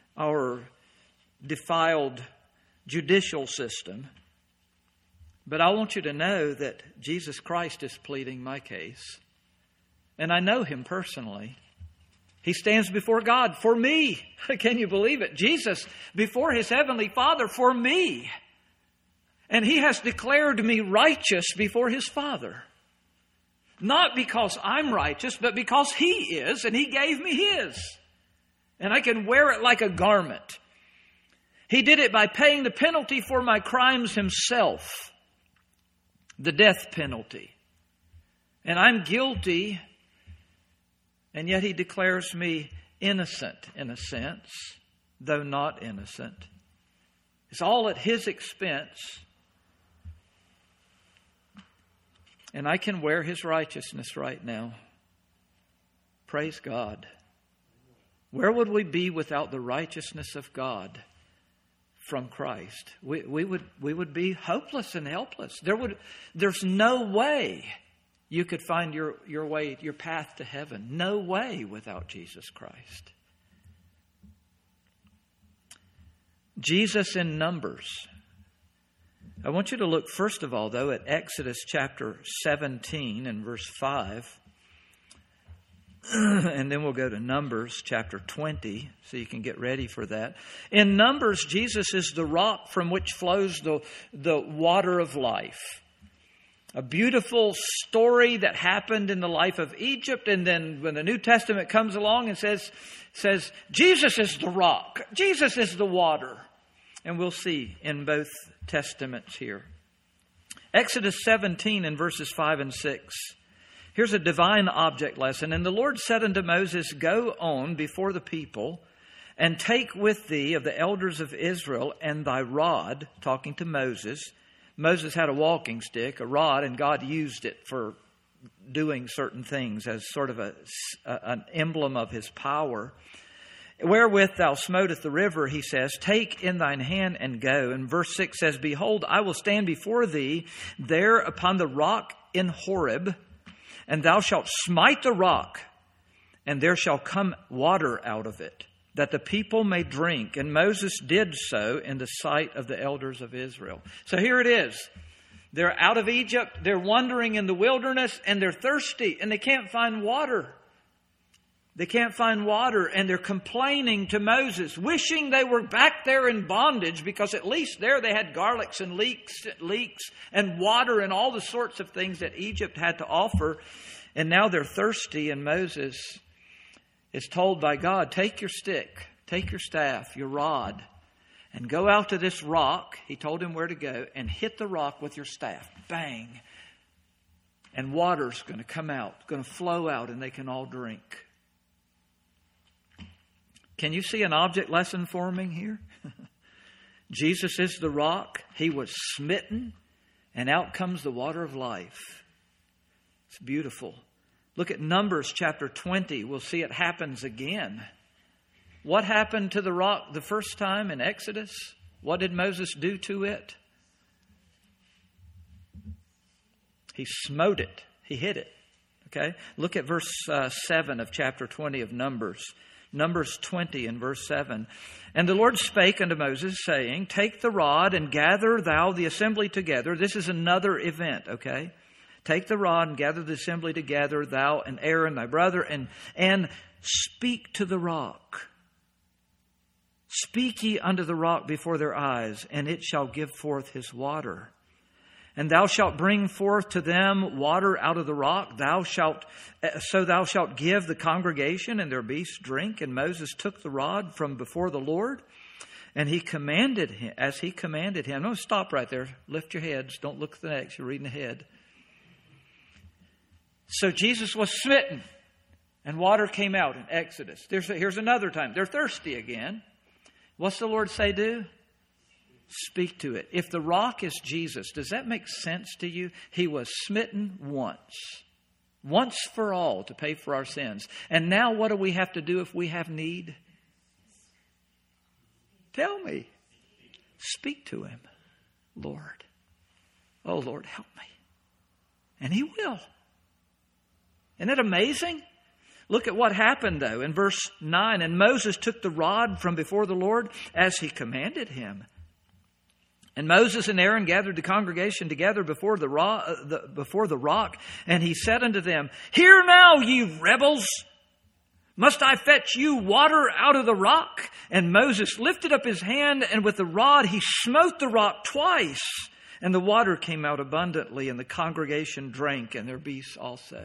defiled judicial system. But I want you to know that Jesus Christ is pleading my case. And I know Him personally. He stands before God for me. Can you believe it? Jesus before His Heavenly Father for me. And He has declared me righteous before His Father. Not because I'm righteous, but because He is, and He gave me His. And I can wear it like a garment. He did it by paying the penalty for my crimes Himself, the death penalty. And I'm guilty, and yet He declares me innocent in a sense, though not innocent. It's all at His expense. And I can wear His righteousness right now. Praise God. Where would we be without the righteousness of God from Christ? We would be hopeless and helpless. There's no way you could find your way, your path to heaven. No way without Jesus Christ. Jesus in Numbers. I want you to look first of all, though, at Exodus chapter 17 and verse 5. And then we'll go to Numbers chapter 20, so you can get ready for that. In Numbers, Jesus is the rock from which flows the water of life. A beautiful story that happened in the life of Egypt. And then when the New Testament comes along and says, Jesus is the rock. Jesus is the water. And we'll see in both testaments here. Exodus 17 and verses 5 and 6. Here's a divine object lesson. And the Lord said unto Moses, Go on before the people, and take with thee of the elders of Israel and thy rod, talking to Moses. Moses had a walking stick, a rod, and God used it for doing certain things as sort of an emblem of His power. Wherewith thou smotest the river, he says, take in thine hand and go. And verse 6 says, Behold, I will stand before thee there upon the rock in Horeb, and thou shalt smite the rock, and there shall come water out of it, that the people may drink. And Moses did so in the sight of the elders of Israel. So here it is. They're out of Egypt, they're wandering in the wilderness, and they're thirsty, and they can't find water. They can't find water, and they're complaining to Moses, wishing they were back there in bondage, because at least there they had garlics and leeks and water and all the sorts of things that Egypt had to offer. And now they're thirsty, and Moses is told by God, take your stick, take your staff, your rod, and go out to this rock. He told him where to go, and hit the rock with your staff. Bang. And water's going to come out, going to flow out, and they can all drink. Can you see an object lesson forming here? Jesus is the rock. He was smitten, and out comes the water of life. It's beautiful. Look at Numbers chapter 20. We'll see it happens again. What happened to the rock the first time in Exodus? What did Moses do to it? He smote it. He hit it. Okay? Look at verse 7 of chapter 20 of Numbers. Numbers 20 and verse 7. And the Lord spake unto Moses, saying, Take the rod and gather thou the assembly together. This is another event, okay? Take the rod and gather the assembly together, thou and Aaron thy brother, and speak to the rock. Speak ye unto the rock before their eyes, and it shall give forth his water. And thou shalt bring forth to them water out of the rock. So thou shalt give the congregation and their beasts drink. And Moses took the rod from before the Lord, and he commanded him, as he commanded him. No, stop right there. Lift your heads. Don't look at the next. You're reading ahead. So Jesus was smitten, and water came out in Exodus. Here's another time. They're thirsty again. What's the Lord say do? Speak to it. If the rock is Jesus, does that make sense to you? He was smitten once for all to pay for our sins. And now what do we have to do if we have need? Tell me. Speak to him. Lord. Oh, Lord, help me. And he will. Isn't that amazing? Look at what happened, though, in verse 9. And Moses took the rod from before the Lord as he commanded him. And Moses and Aaron gathered the congregation together before the rock, and he said unto them, Hear now, ye rebels! Must I fetch you water out of the rock? And Moses lifted up his hand, and with the rod he smote the rock twice, And the water came out abundantly, and the congregation drank, and their beasts also.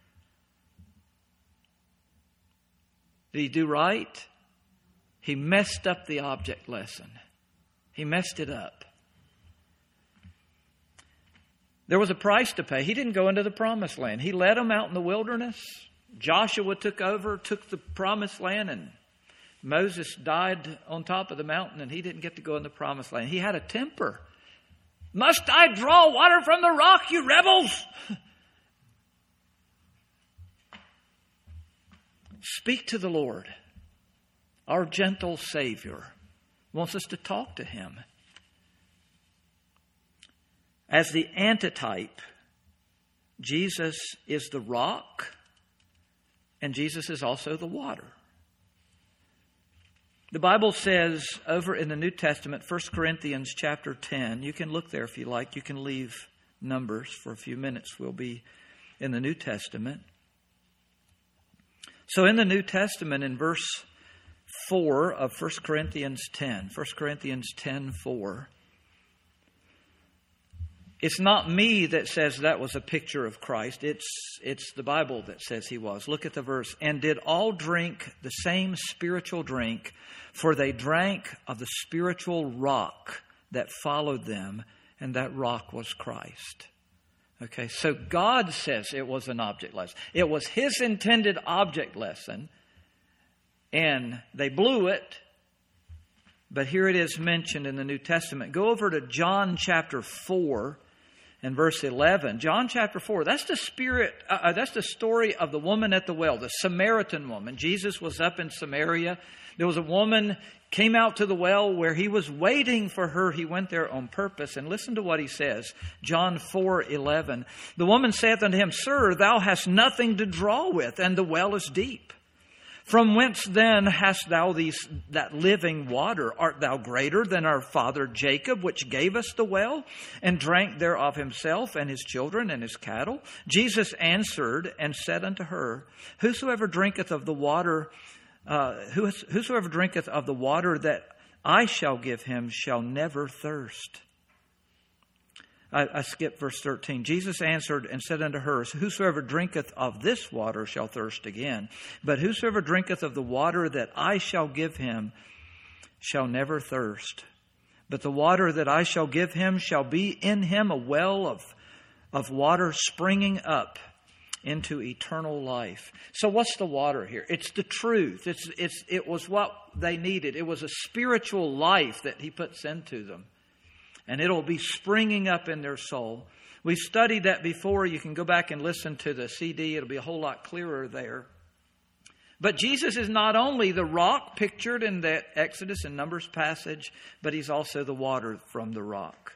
Did he do right? He messed up the object lesson. He messed it up. There was a price to pay. He didn't go into the promised land. He led them out in the wilderness. Joshua took over, took the promised land, and Moses died on top of the mountain, and he didn't get to go in the promised land. He had a temper. Must I draw water from the rock, you rebels? Speak to the Lord. Our gentle Savior wants us to talk to Him. As the antitype, Jesus is the rock, and Jesus is also the water. The Bible says over in the New Testament, 1 Corinthians chapter 10, you can look there if you like. You can leave Numbers for a few minutes. We'll be in the New Testament. So in the New Testament, in verse 4 of 1 Corinthians 10, 1 Corinthians 10:4, it's not me that says that was a picture of Christ. It's the Bible that says He was. Look at the verse. And did all drink the same spiritual drink, for they drank of the spiritual rock that followed them, and that rock was Christ. Okay, so God says it was an object lesson. It was His intended object lesson, and they blew it. But here it is mentioned in the New Testament. Go over to John chapter 4. In verse 11, John chapter 4, that's the story of the woman at the well, the Samaritan woman. Jesus was up in Samaria. There was a woman came out to the well where He was waiting for her. He went there on purpose. And listen to what He says. John 4:11. The woman saith unto Him, Sir, thou hast nothing to draw with, and the well is deep. From whence then hast thou that living water? Art thou greater than our father Jacob, which gave us the well, and drank thereof himself, and his children, and his cattle? Jesus answered and said unto her, Whosoever drinketh of the water, whosoever drinketh of the water that I shall give him shall never thirst. I skipped verse 13. Jesus answered and said unto her, Whosoever drinketh of this water shall thirst again. But whosoever drinketh of the water that I shall give him shall never thirst. But the water that I shall give him shall be in him a well of water springing up into eternal life. So what's the water here? It's the truth. It was what they needed. It was a spiritual life that He puts into them. And it'll be springing up in their soul. We've studied that before. You can go back and listen to the CD. It'll be a whole lot clearer there. But Jesus is not only the rock pictured in the Exodus and Numbers passage, but He's also the water from the rock.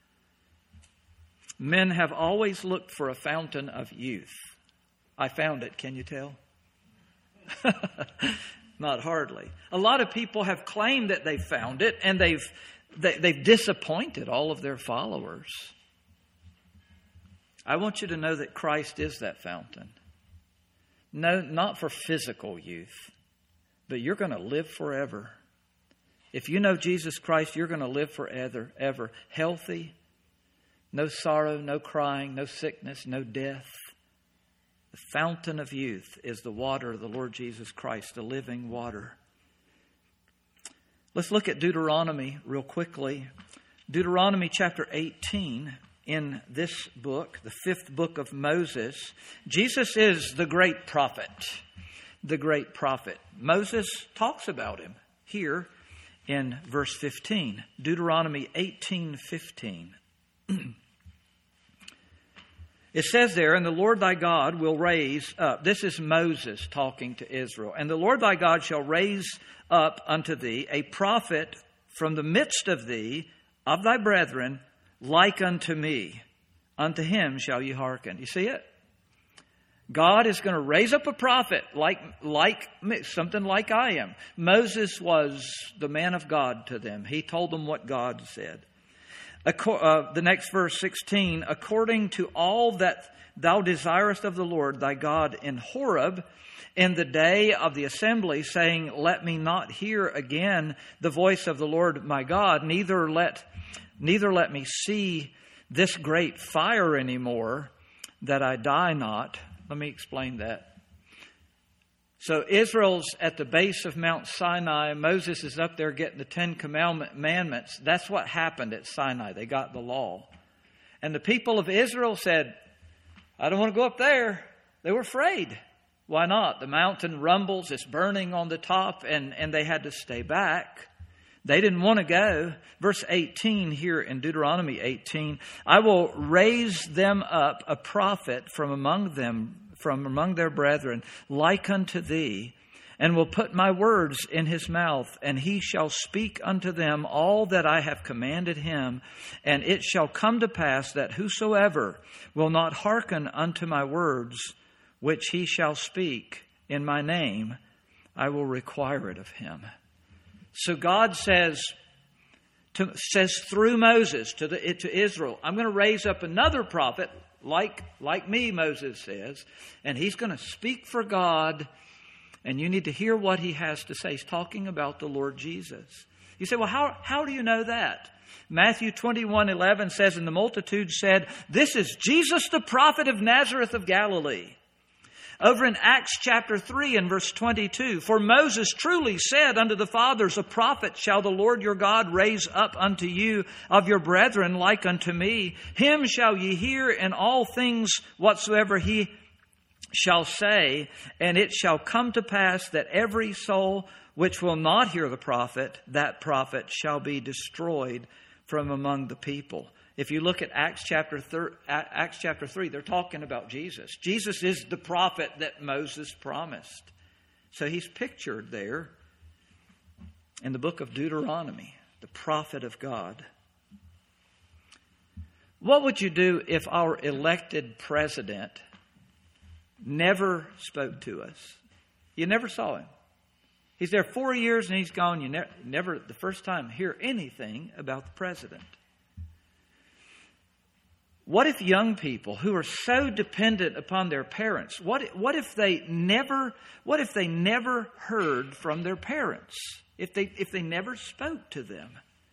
Men have always looked for a fountain of youth. I found it, can you tell? Not hardly. A lot of people have claimed that they found it, and they've disappointed all of their followers. I want you to know that Christ is that fountain. No, not for physical youth, but you're going to live forever. If you know Jesus Christ, you're going to live forever, ever. Healthy, no sorrow, no crying, no sickness, no death. The fountain of youth is the water of the Lord Jesus Christ, the living water. Let's look at Deuteronomy real quickly. Deuteronomy chapter 18 in this book, the fifth book of Moses. Jesus is the great prophet. The great prophet. Moses talks about Him here in verse 15. Deuteronomy 18:15. It says there, and the Lord thy God will raise up. This is Moses talking to Israel. And the Lord thy God shall raise up unto thee a prophet from the midst of thee, of thy brethren, like unto me. Unto him shall ye hearken. You see it? God is going to raise up a prophet like me, something like I am. Moses was the man of God to them. He told them what God said. The next verse, 16, according to all that thou desirest of the Lord thy God in Horeb, in the day of the assembly, saying, let me not hear again the voice of the Lord my God, neither let me see this great fire anymore, that I die not. Let me explain that. So Israel's at the base of Mount Sinai. Moses is up there getting the 10 Commandments. That's what happened at Sinai. They got the law. And the people of Israel said, I don't want to go up there. They were afraid. Why not? The mountain rumbles, it's burning on the top, and they had to stay back. They didn't want to go. Verse 18 here in Deuteronomy 18, I will raise them up a prophet from among them, from among their brethren, like unto thee, and will put my words in his mouth, and he shall speak unto them all that I have commanded him. And it shall come to pass that whosoever will not hearken unto my words, which he shall speak in my name, I will require it of him. So God says through Moses to Israel, I'm going to raise up another prophet like me, Moses says, and he's going to speak for God, and you need to hear what he has to say. He's talking about the Lord Jesus. You say, well, how do you know that? Matthew 21:11 says, and the multitude said, this is Jesus the prophet of Nazareth of Galilee. Over in Acts chapter 3 and verse 22, for Moses truly said unto the fathers, a prophet shall the Lord your God raise up unto you of your brethren like unto me. Him shall ye hear in all things whatsoever he shall say. And it shall come to pass that every soul which will not hear the prophet, that prophet shall be destroyed from among the people. If you look at Acts chapter 3, they're talking about Jesus. Jesus is the prophet that Moses promised. So he's pictured there in the book of Deuteronomy, the prophet of God. What would you do if our elected president never spoke to us? You never saw him. He's there 4 years and he's gone. You never the first time hear anything about the president. What if young people who are so dependent upon their parents, what if they never heard from their parents? If they never spoke to them?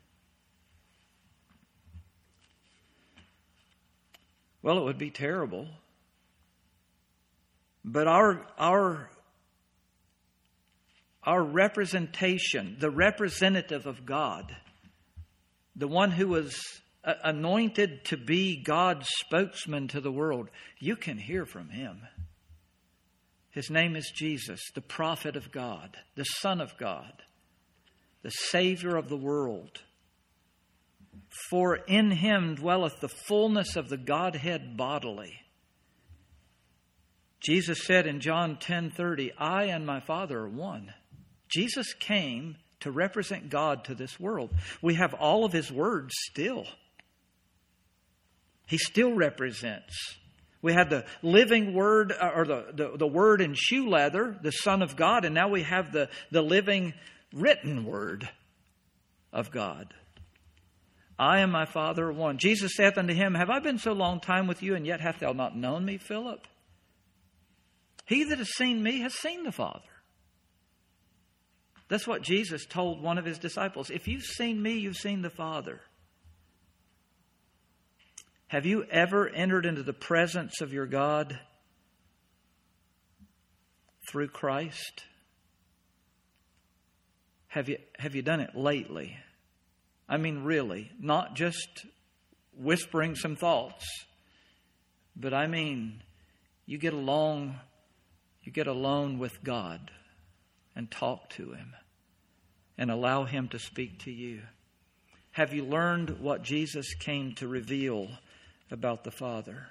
Well, it would be terrible. But our representation, the representative of God, the one who was anointed to be God's spokesman to the world, you can hear from him. His name is Jesus, the prophet of God, the Son of God, the Savior of the world. For in him dwelleth the fullness of the Godhead bodily. Jesus said in John 10:30, I and my Father are one. Jesus came to represent God to this world. We have all of his words still. He still represents. We had the living word, or the word in shoe leather, the Son of God, and now we have the living written word of God. I and my Father are one. Jesus saith unto him, have I been so long time with you, and yet hast thou not known me, Philip? He that has seen me has seen the Father. That's what Jesus told one of his disciples. If you've seen me, you've seen the Father. Have you ever entered into the presence of your God through Christ? Have you done it lately? I mean, really, not just whispering some thoughts, but I mean, you get alone with God and talk to him and allow him to speak to you. Have you learned what Jesus came to reveal about the Father?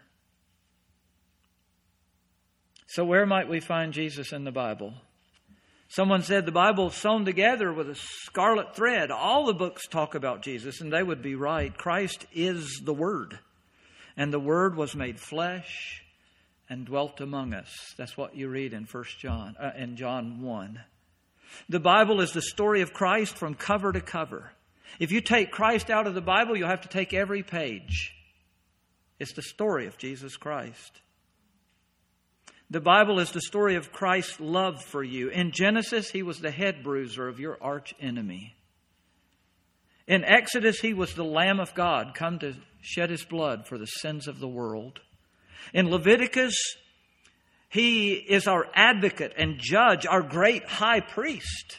So where might we find Jesus in the Bible? Someone said the Bible is sewn together with a scarlet thread. All the books talk about Jesus, and they would be right. Christ is the Word, and the Word was made flesh and dwelt among us. That's what you read in John 1. The Bible is the story of Christ from cover to cover. If you take Christ out of the Bible, you'll have to take every page. It's the story of Jesus Christ. The Bible is the story of Christ's love for you. In Genesis, he was the head bruiser of your arch enemy. In Exodus, He was the Lamb of God, come to shed His blood for the sins of the world. In Leviticus, He is our advocate and judge, our great high priest.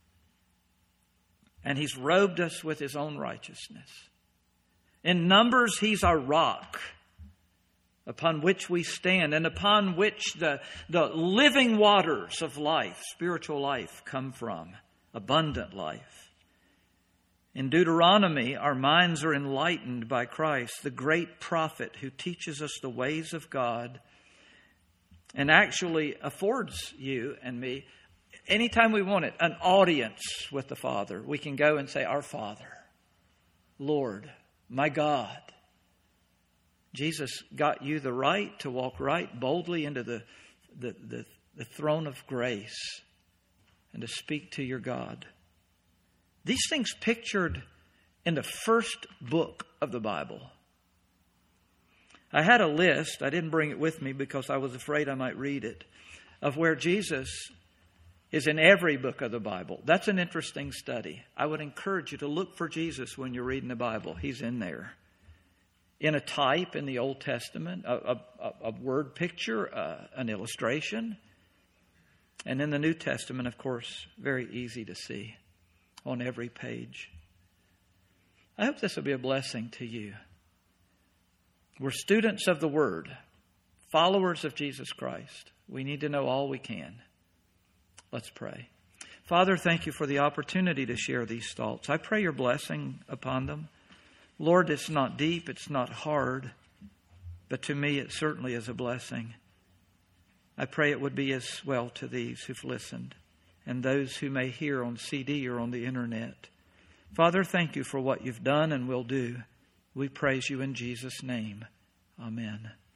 And He's robed us with His own righteousness. In Numbers, He's our rock upon which we stand and upon which the living waters of life, spiritual life, come from, abundant life. In Deuteronomy, our minds are enlightened by Christ, the great prophet who teaches us the ways of God and actually affords you and me, anytime we want it, an audience with the Father. We can go and say, Our Father, Lord, my God. Jesus got you the right to walk right boldly into the throne of grace and to speak to your God. These things pictured in the first book of the Bible. I had a list, I didn't bring it with me because I was afraid I might read it, of where Jesus is in every book of the Bible. That's an interesting study. I would encourage you to look for Jesus when you're reading the Bible. He's in there. In a type in the Old Testament, a word picture, an illustration. And in the New Testament, of course, very easy to see on every page. I hope this will be a blessing to you. We're students of the Word, followers of Jesus Christ. We need to know all we can. Let's pray. Father, thank you for the opportunity to share these thoughts. I pray your blessing upon them. Lord, it's not deep, it's not hard, but to me it certainly is a blessing. I pray it would be as well to these who've listened and those who may hear on CD or on the internet. Father, thank you for what you've done and will do. We praise you in Jesus' name. Amen.